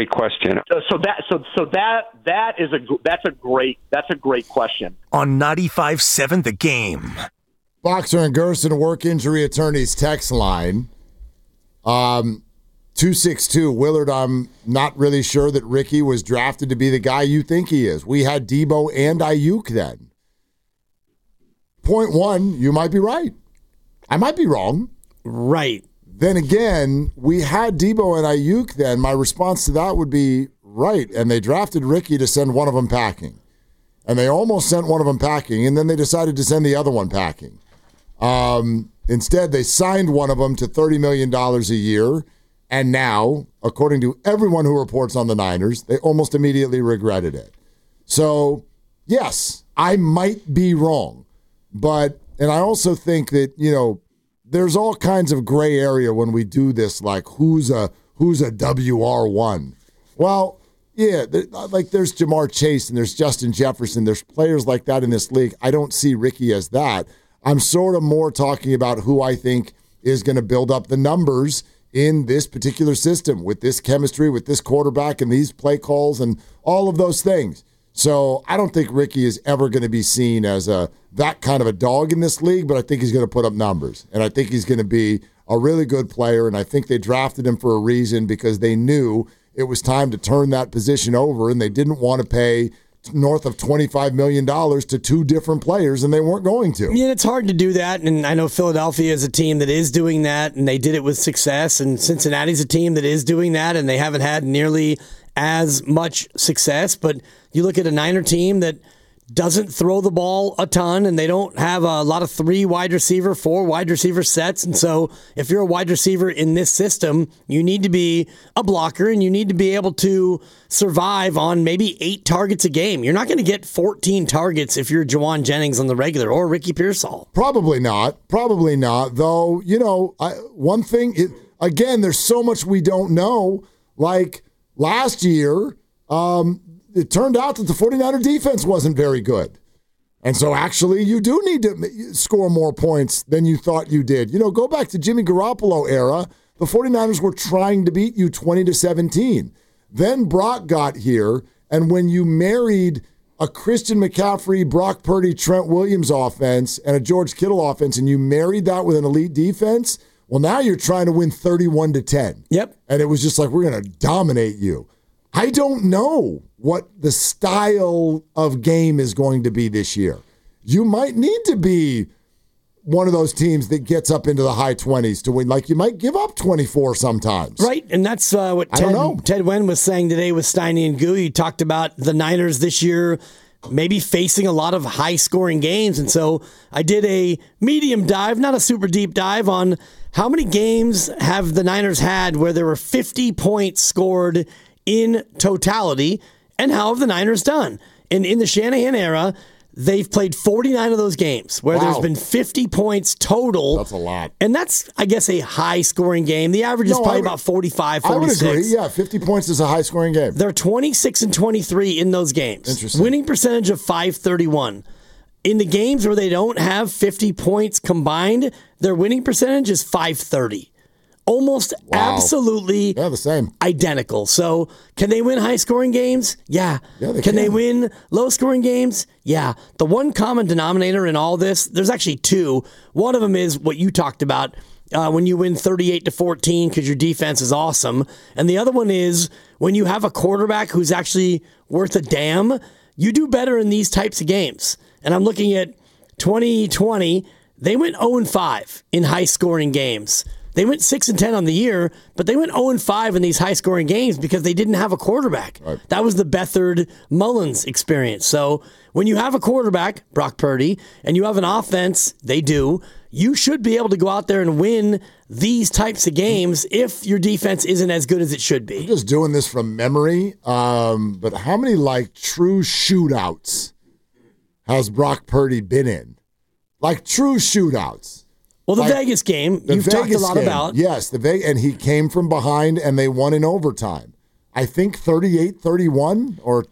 That's a great question. On 95.7 The Game. Boxer and Gerson work injury attorneys text line. 262. Willard, I'm not really sure that Ricky was drafted to be the guy you think he is. We had Debo and Ayuk then. Point one, you might be right. I might be wrong. Right. Then again, we had Debo and Ayuk then. My response to that would be right. And they drafted Ricky to send one of them packing. And they almost sent one of them packing, and then they decided to send the other one packing. Instead, they signed one of them to $30 million a year. And now, according to everyone who reports on the Niners, they almost immediately regretted it. So, yes, I might be wrong. And I also think that, there's all kinds of gray area when we do this, like who's a WR1. Well, yeah, there's Jamar Chase and there's Justin Jefferson. There's players like that in this league. I don't see Ricky as that. I'm sort of more talking about who I think is going to build up the numbers in this particular system with this chemistry, with this quarterback and these play calls and all of those things. So I don't think Ricky is ever going to be seen as that kind of a dog in this league, but I think he's going to put up numbers. And I think he's going to be a really good player, and I think they drafted him for a reason because they knew it was time to turn that position over, and they didn't want to pay north of $25 million to two different players, and they weren't going to. Yeah, it's hard to do that, and I know Philadelphia is a team that is doing that, and they did it with success, and Cincinnati's a team that is doing that, and they haven't had nearly as much success, but you look at a Niner team that doesn't throw the ball a ton, and they don't have a lot of 4 wide receiver sets. And so if you're a wide receiver in this system, you need to be a blocker, and you need to be able to survive on maybe 8 targets a game. You're not going to get 14 targets if you're Juwan Jennings on the regular or Ricky Pearsall. Probably not, though. One thing, again, there's so much we don't know. Like last year, it turned out that the 49er defense wasn't very good. And so actually you do need to score more points than you thought you did. Go back to Jimmy Garoppolo era. The 49ers were trying to beat you 20-17. Then Brock got here, and when you married a Christian McCaffrey, Brock Purdy, Trent Williams offense and a George Kittle offense, and you married that with an elite defense, well, now you're trying to win 31-10. Yep. And it was just like, we're going to dominate you. I don't know what the style of game is going to be this year. You might need to be one of those teams that gets up into the high 20s to win. Like, you might give up 24 sometimes. Right, and that's what Ted Nguyen was saying today with Steiny and Goo. He talked about the Niners this year maybe facing a lot of high-scoring games. And so I did a medium dive, not a super deep dive, on how many games have the Niners had where there were 50 points scored in totality, and how have the Niners done? And in the Shanahan era, they've played 49 of those games where there's been 50 points total. That's a lot. And that's, I guess, a high-scoring game. The average is probably about 45, 46. I would agree. Yeah, 50 points is a high-scoring game. They're 26-23 in those games. Interesting. Winning percentage of .531. In the games where they don't have 50 points combined, their winning percentage is .530. Almost absolutely the same. Identical. So can they win high-scoring games? Yeah. Can they win low-scoring games? Yeah. The one common denominator in all this, there's actually 2. One of them is what you talked about, when you win 38-14 because your defense is awesome. And the other one is when you have a quarterback who's actually worth a damn, you do better in these types of games. And I'm looking at 2020. they went 0-5 in high-scoring games. They went 6-10 on the year, but they went 0-5 in these high-scoring games because they didn't have a quarterback. Right. That was the Beathard-Mullins experience. So when you have a quarterback, Brock Purdy, and you have an offense, they do, you should be able to go out there and win these types of games if your defense isn't as good as it should be. I'm just doing this from memory, but how many true shootouts has Brock Purdy been in? True shootouts. Well, the Vegas game, you've talked a lot about. Yes, and he came from behind and they won in overtime. I think 38-31 or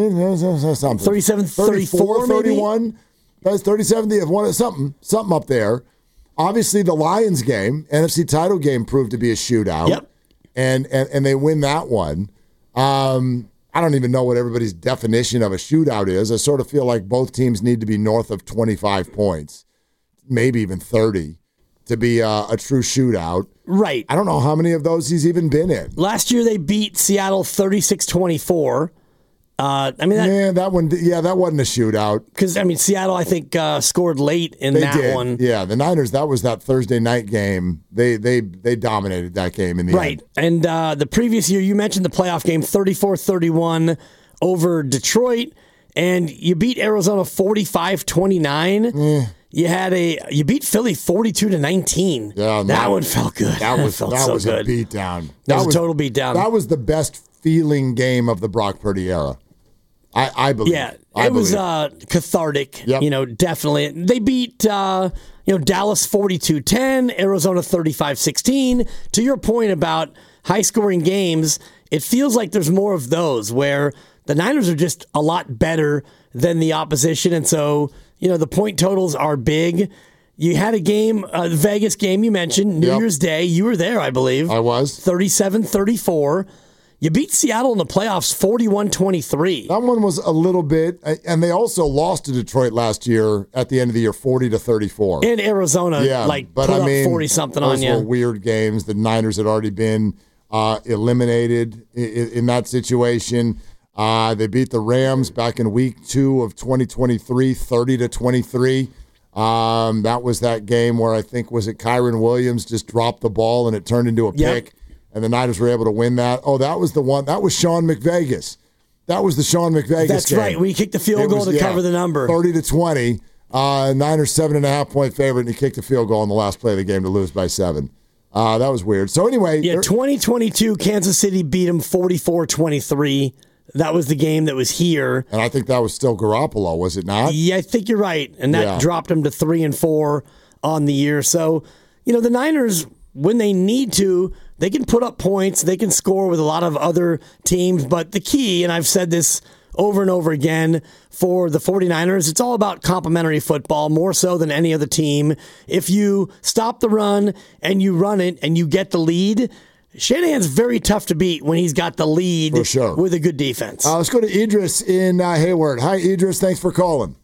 37-34, 31. That's 37. They have won something up there. Obviously, the Lions game, NFC title game, proved to be a shootout. Yep. And they win that one. I don't even know what everybody's definition of a shootout is. I sort of feel like both teams need to be north of 25 points, maybe even 30, to be a true shootout. Right. I don't know how many of those he's even been in. Last year they beat Seattle 36-24. That wasn't a shootout. Because, Seattle, I think, scored late in that one. Yeah, the Niners, that was that Thursday night game. They dominated that game in the end. Right. And the previous year, you mentioned the playoff game, 34-31 over Detroit, and you beat Arizona 45-29. You beat Philly 42-19. Yeah, that one felt good. That was so a good. beatdown. That was a total beatdown. That was the best feeling game of the Brock Purdy era. I believe. Yeah, it was cathartic. Yep. Definitely. They beat Dallas 42-10, Arizona 35-16. To your point about high-scoring games, it feels like there's more of those where the Niners are just a lot better than the opposition, and so the point totals are big. You had a game, the Vegas game you mentioned, New Year's Day. You were there, I believe. I was. 37-34. You beat Seattle in the playoffs 41-23. That one was a little bit, and they also lost to Detroit last year at the end of the year 40-34. And Arizona, put up 40-something on you. Those were weird games. The Niners had already been eliminated in that situation. They beat the Rams back in week 2 of 2023, 30-23. That was that game where I think, was it Kyron Williams just dropped the ball and it turned into a pick, and the Niners were able to win that. Oh, that was the one. That was Sean McVegas. That was the Sean McVegas That's game. right. We kicked the field goal to cover the number. 30-20. Niners 7.5-point favorite, and he kicked a field goal in the last play of the game to lose by 7. That was weird. So anyway. 2022, Kansas City beat them 44-23. That was the game that was here. And I think that was still Garoppolo, was it not? Yeah, I think you're right. And that dropped them to 3-4 on the year. So, the Niners, when they need to, they can put up points. They can score with a lot of other teams. But the key, and I've said this over and over again, for the 49ers, it's all about complementary football, more so than any other team. If you stop the run and you run it and you get the lead, Shanahan's very tough to beat when he's got the lead with a good defense. Let's go to Idris in Hayward. Hi, Idris. Thanks for calling.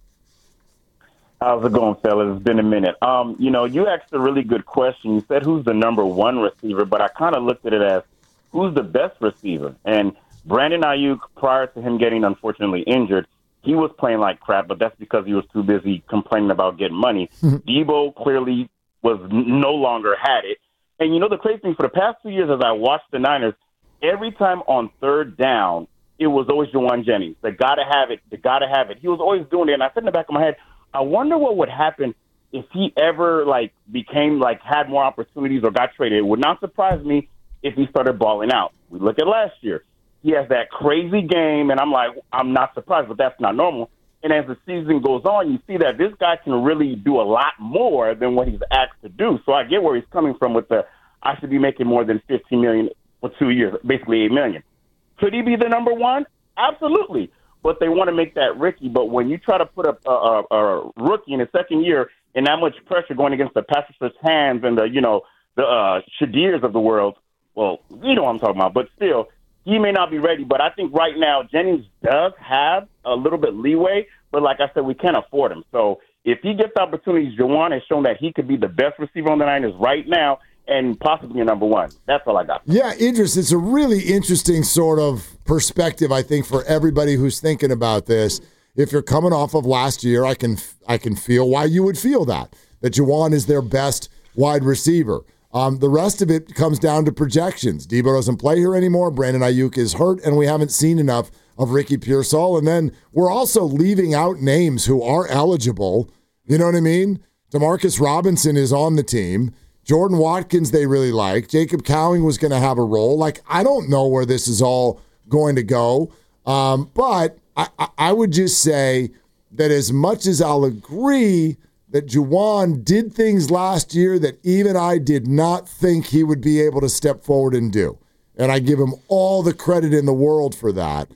How's it going, fellas? It's been a minute. You asked a really good question. You said who's the number one receiver, but I kind of looked at it as who's the best receiver. And Brandon Ayuk, prior to him getting unfortunately injured, he was playing like crap, but that's because he was too busy complaining about getting money. Debo clearly was no longer had it. And the crazy thing, for the past 2 years as I watched the Niners, every time on third down, it was always Jawan Jennings. They got to have it. They got to have it. He was always doing it. And I said in the back of my head, I wonder what would happen if he ever became had more opportunities or got traded. It would not surprise me if he started balling out. We look at last year. He has that crazy game, and I'm not surprised, but that's not normal. And as the season goes on, you see that this guy can really do a lot more than what he's asked to do. So I get where he's coming from with I should be making more than $15 million for 2 years, basically $8 million. Could he be the number one? Absolutely. But they want to make that risky. But when you try to put a rookie in his second year and that much pressure going against the Patrick hands and the Shadirs of the world, well, you know what I'm talking about. But still, he may not be ready. But I think right now Jennings does have a little bit leeway. But like I said, we can't afford him. So if he gets opportunities, Jawan has shown that he could be the best receiver on the Niners right now and possibly a number one. That's all I got. Yeah, Idris, it's a really interesting sort of perspective, I think, for everybody who's thinking about this. If you're coming off of last year, I can feel why you would feel that. that Juwan is their best wide receiver. The rest of it comes down to projections. Debo doesn't play here anymore. Brandon Ayuk is hurt, and we haven't seen enough of Ricky Pearsall. And then we're also leaving out names who are eligible. You know what I mean? Demarcus Robinson is on the team. Jordan Watkins they really like. Jacob Cowing was going to have a role. Like, I don't know where this is all going to go. But I would just say that as much as I'll agree that Juwan did things last year that even I did not think he would be able to step forward and do, and I give him all the credit in the world for that,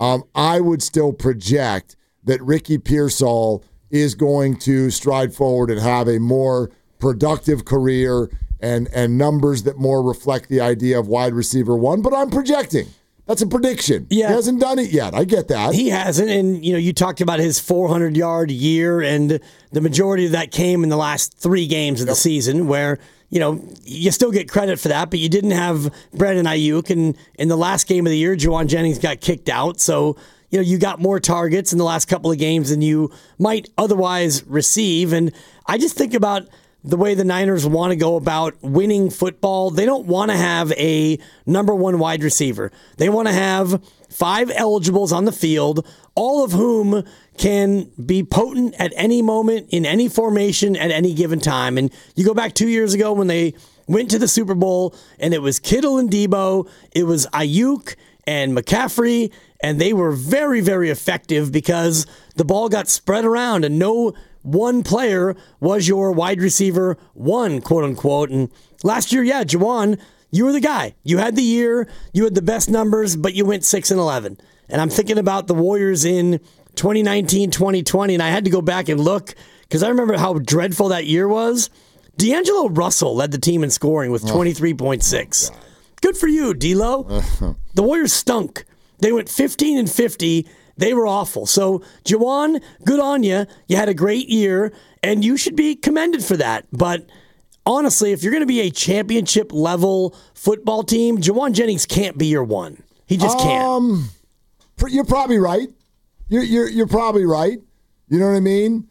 I would still project that Ricky Pearsall is going to stride forward and have a more productive career and numbers that more reflect the idea of wide receiver one. But I'm projecting. That's a prediction. Yeah. He hasn't done it yet. I get that. He hasn't. And, you talked about his 400-yard year, and the majority of that came in the last 3 games of the season where, you still get credit for that, but you didn't have Brandon Ayuk. And in the last game of the year, Juwan Jennings got kicked out. So, you got more targets in the last couple of games than you might otherwise receive. And I just think about the way the Niners want to go about winning football. They don't want to have a number one wide receiver. They want to have 5 eligibles on the field, all of whom can be potent at any moment in any formation at any given time. And you go back 2 years ago when they went to the Super Bowl, and it was Kittle and Debo, it was Ayuk and McCaffrey, and they were very, very effective because the ball got spread around and no one player was your wide receiver one, quote unquote. And last year, Juwan, you were the guy. You had the year, you had the best numbers, but you went 6-11. And I'm thinking about the Warriors in 2019, 2020, and I had to go back and look because I remember how dreadful that year was. D'Angelo Russell led the team in scoring with 23.6. Good for you, D'Lo. The Warriors stunk. They went 15-50. They were awful. So, Juwan, good on you. You had a great year, and you should be commended for that. But honestly, if you're going to be a championship-level football team, Juwan Jennings can't be your one. He just can't. You're probably right. You're probably right. You know what I mean?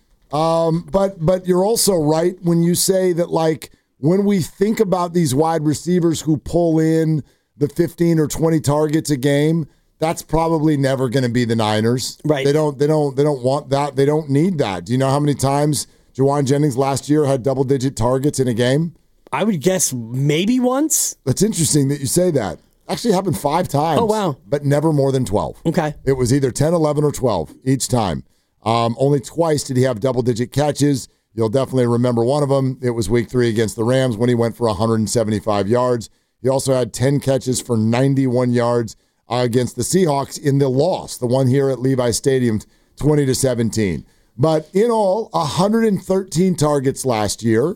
But you're also right when you say that, like, when we think about these wide receivers who pull in the 15 or 20 targets a game, that's probably never going to be the Niners. Right. They don't want that. They don't need that. Do you know how many times Juwan Jennings last year had double-digit targets in a game? I would guess maybe once. That's interesting that you say that. Actually happened 5 times. Oh, wow. But never more than 12. Okay. It was either 10, 11, or 12 each time. Only twice did he have double-digit catches. You'll definitely remember one of them. It was week 3 against the Rams when he went for 175 yards. He also had 10 catches for 91 yards against the Seahawks in the loss, the one here at Levi Stadium, 20-17. But in all, 113 targets last year.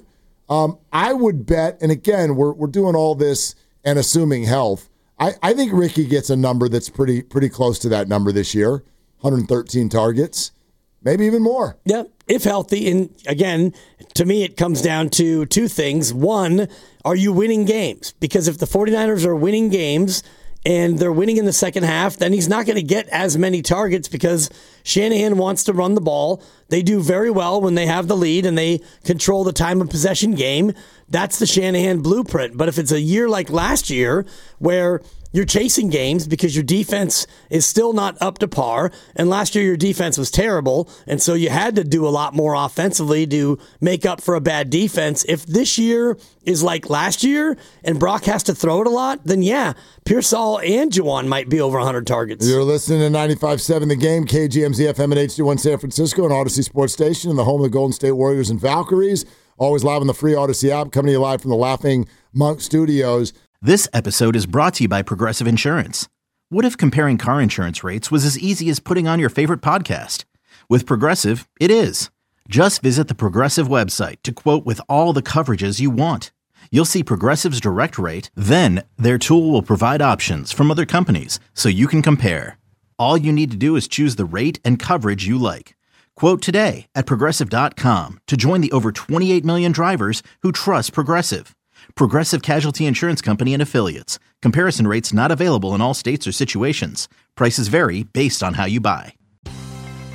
I would bet, and again, we're doing all this and assuming health. I think Ricky gets a number that's pretty close to that number this year, 113 targets, maybe even more. Yeah, if healthy. And again, to me, it comes down to 2 things. One, are you winning games? Because if the 49ers are winning games and they're winning in the second half, then he's not going to get as many targets because Shanahan wants to run the ball. They do very well when they have the lead and they control the time of possession game. That's the Shanahan blueprint. But if it's a year like last year where you're chasing games because your defense is still not up to par, and last year your defense was terrible, and so you had to do a lot more offensively to make up for a bad defense. If this year is like last year and Brock has to throw it a lot, then yeah, Pearsall and Juwan might be over 100 targets. You're listening to 95.7 The Game, KGMZ FM at HD1 San Francisco and Odyssey Sports Station, and the home of the Golden State Warriors and Valkyries. Always live on the free Odyssey app, coming to you live from the Laughing Monk Studios. This episode is brought to you by Progressive Insurance. What if comparing car insurance rates was as easy as putting on your favorite podcast? With Progressive, it is. Just visit the Progressive website to quote with all the coverages you want. You'll see Progressive's direct rate, then their tool will provide options from other companies so you can compare. All you need to do is choose the rate and coverage you like. Quote today at Progressive.com to join the over 28 million drivers who trust Progressive. Progressive Casualty Insurance Company and Affiliates. Comparison rates not available in all states or situations. Prices vary based on how you buy.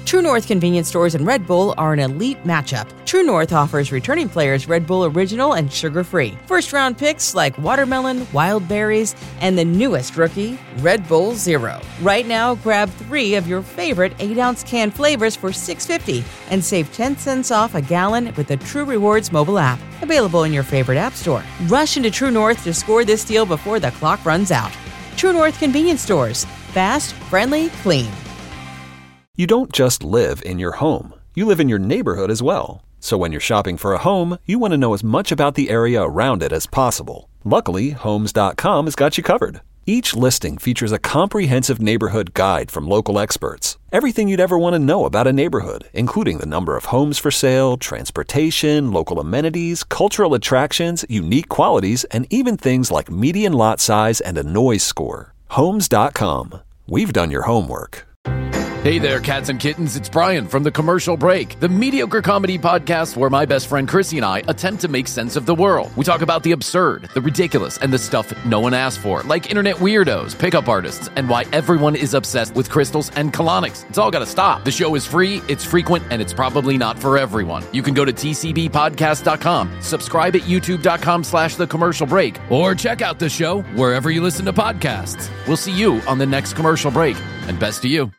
True North convenience stores and Red Bull are an elite matchup. True North offers returning players Red Bull Original and sugar-free. First-round picks like watermelon, wild berries, and the newest rookie, Red Bull Zero. Right now, grab 3 of your favorite 8-ounce can flavors for $6.50 and save 10 cents off a gallon with the True Rewards mobile app. Available in your favorite app store. Rush into True North to score this deal before the clock runs out. True North convenience stores. Fast, friendly, clean. You don't just live in your home. You live in your neighborhood as well. So when you're shopping for a home, you want to know as much about the area around it as possible. Luckily, Homes.com has got you covered. Each listing features a comprehensive neighborhood guide from local experts. Everything you'd ever want to know about a neighborhood, including the number of homes for sale, transportation, local amenities, cultural attractions, unique qualities, and even things like median lot size and a noise score. Homes.com. We've done your homework. Hey there, cats and kittens. It's Brian from The Commercial Break, the mediocre comedy podcast where my best friend Chrissy and I attempt to make sense of the world. We talk about the absurd, the ridiculous, and the stuff no one asked for, like internet weirdos, pickup artists, and why everyone is obsessed with crystals and colonics. It's all got to stop. The show is free, it's frequent, and it's probably not for everyone. You can go to tcbpodcast.com, subscribe at youtube.com/The Commercial Break, or check out the show wherever you listen to podcasts. We'll see you on the next Commercial Break, and best to you.